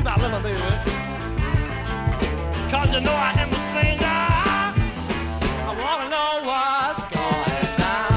my little baby. Cause you know I am a stranger. I wanna know what's going on.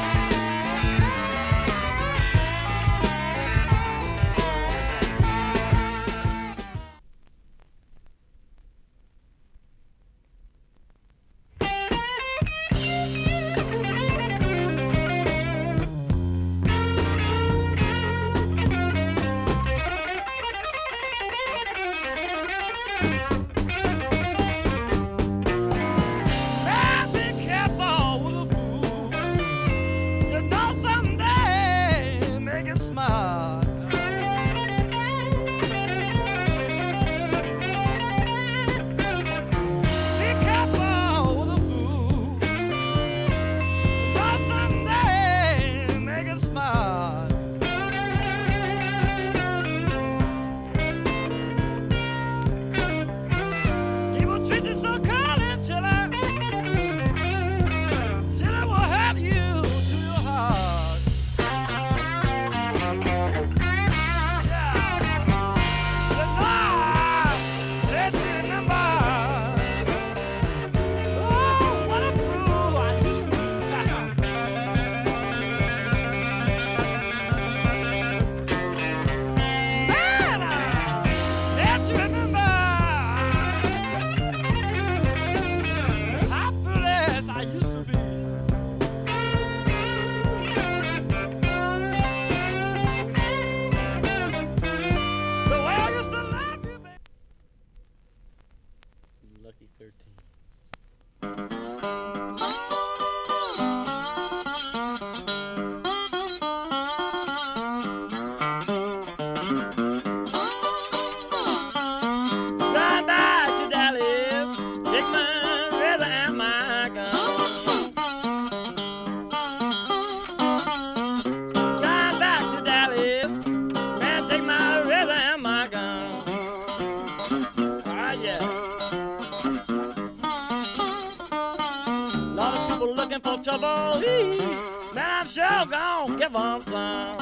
Lucky 13. Ride back to Dallas, take my razor and my gun. Ride back to Dallas, man, take my razor and my gun. Ah, yeah. Lot of people looking for trouble. Man, I'm sure gonna give them some.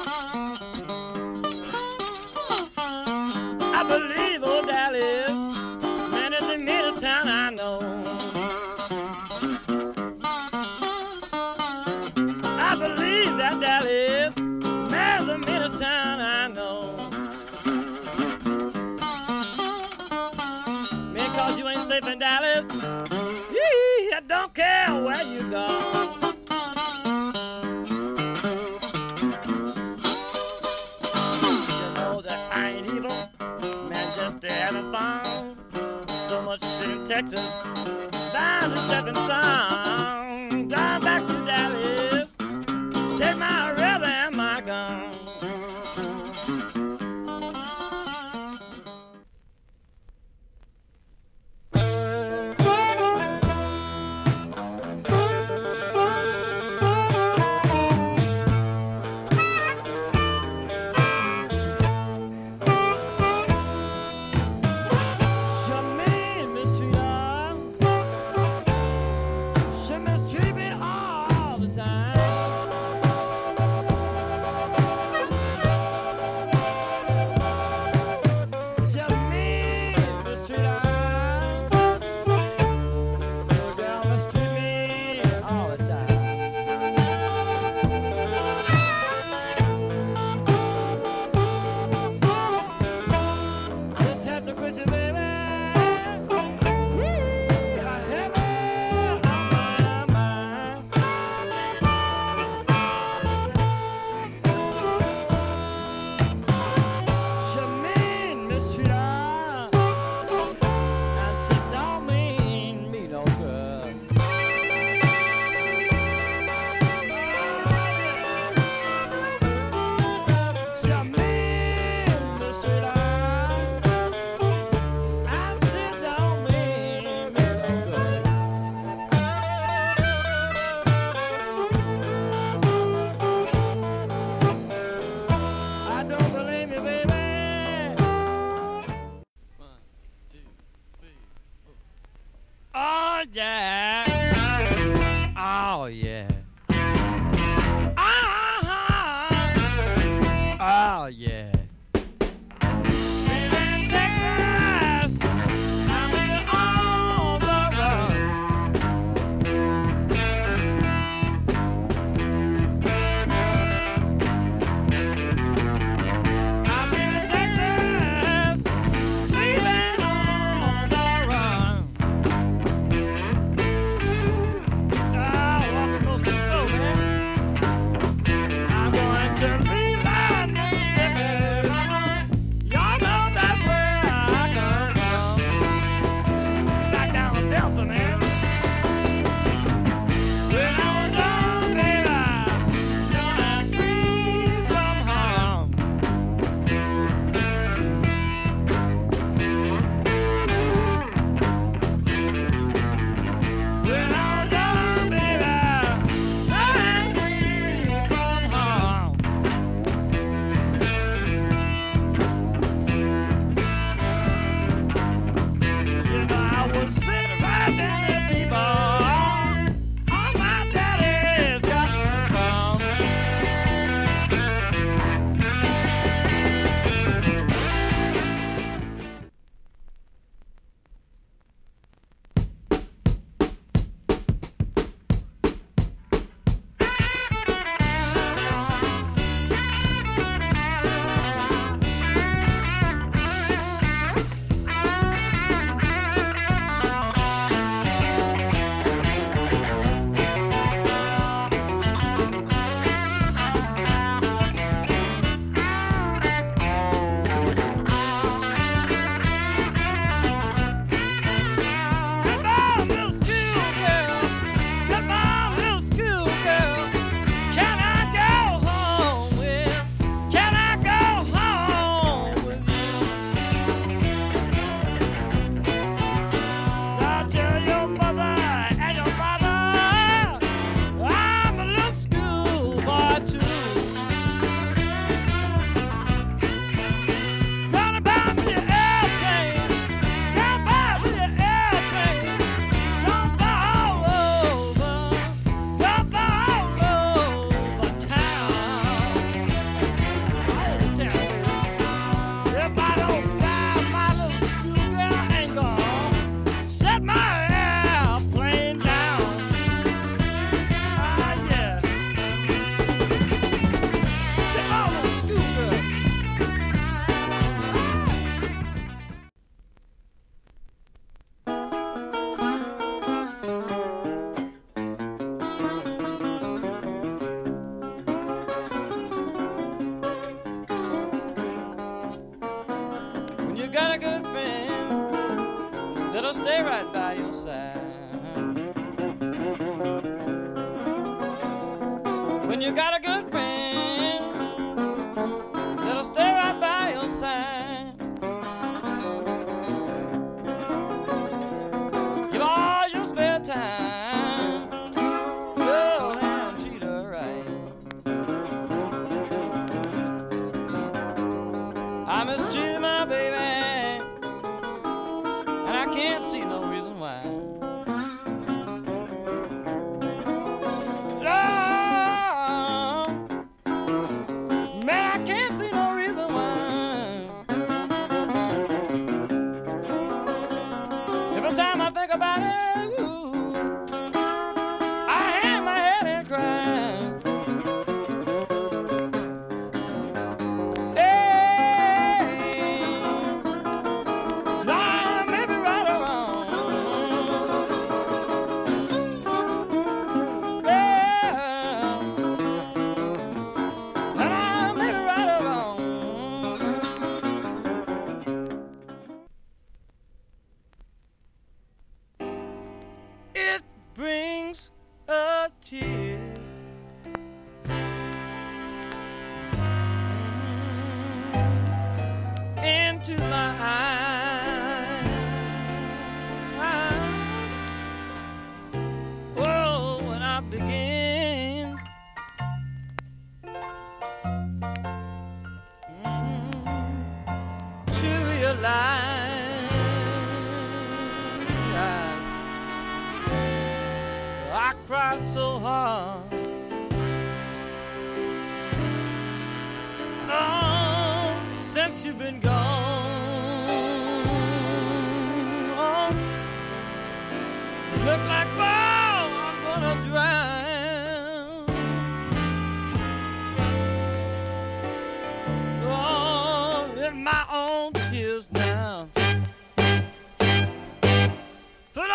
I believe old Dallas, man, it's the meanest town I know. I believe that Dallas, man, is the meanest town I know. Man, cause you ain't safe in Dallas, I don't care where you go. You know that I ain't evil, man, just having fun. So much shit in Texas, bound to step in some. Drive back to Dallas, take my razor and my gun. Oh yeah. Oh yeah. Oh yeah. Baby, you got a good friend that'll stay right by your side. When you got a good friend that'll stay right by your side. Give all your spare time, go and treat her right. I mistreated my baby, and I can't see no reason why. About it, ooh, I hang my head and cry. Hey, now maybe right or wrong. Yeah, now maybe right or wrong. It brings a tear into my eyes. Oh, when I begin to realize I cried so hard. Oh, since you've been gone. Oh, look like, oh, I'm gonna drown. Oh, in my own tears now. But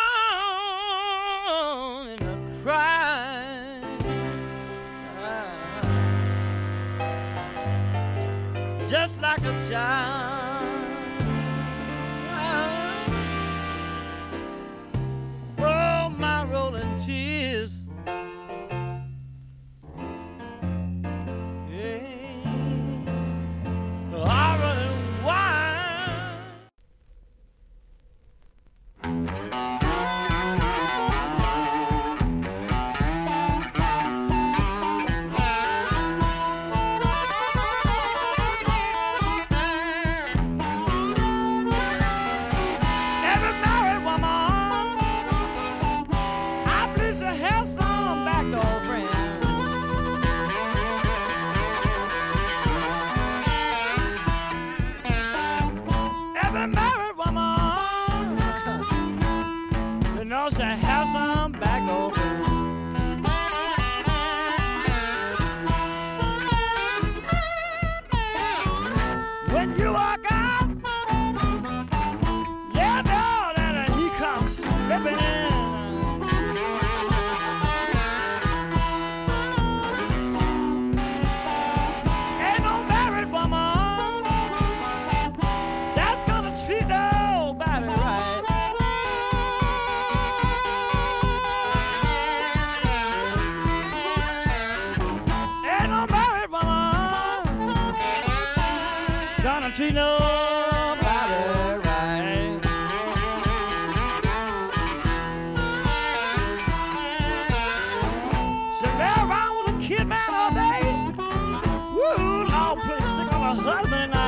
just like a child. Oh, my rolling tears. Yeah, are running wild. Knows to have some back over. When you walk out, you know that he comes slipping in. Ain't no married woman that's gonna treat nobody right. Gonna treat nobody right. She lay around with a kid man all day. Woo, Lord, please sick of a husband.